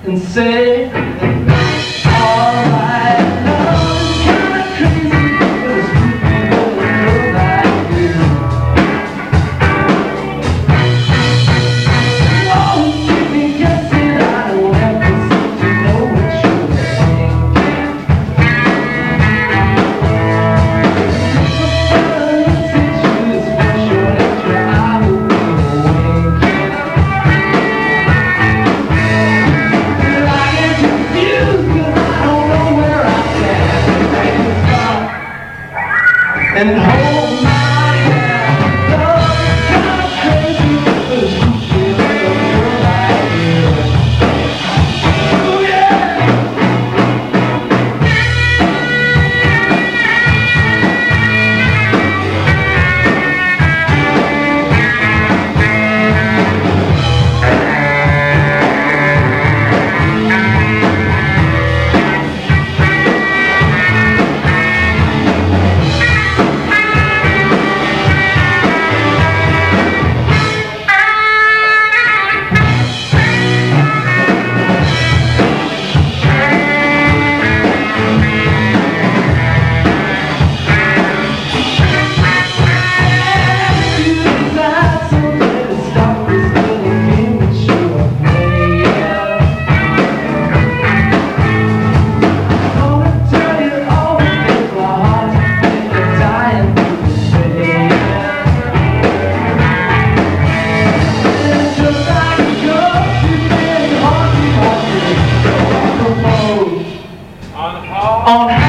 and say, alright, love is kinda crazy, it was creepy with a girl like you. Won't keep me guessing, I don't ever seem to know what you're thinking. The picture is for sure that your eye will be winking. I get confused 'cause I don't know where I stand. And hold my hand. Love is kinda crazy, but it's creepy with a girl like you. Oh yeah. On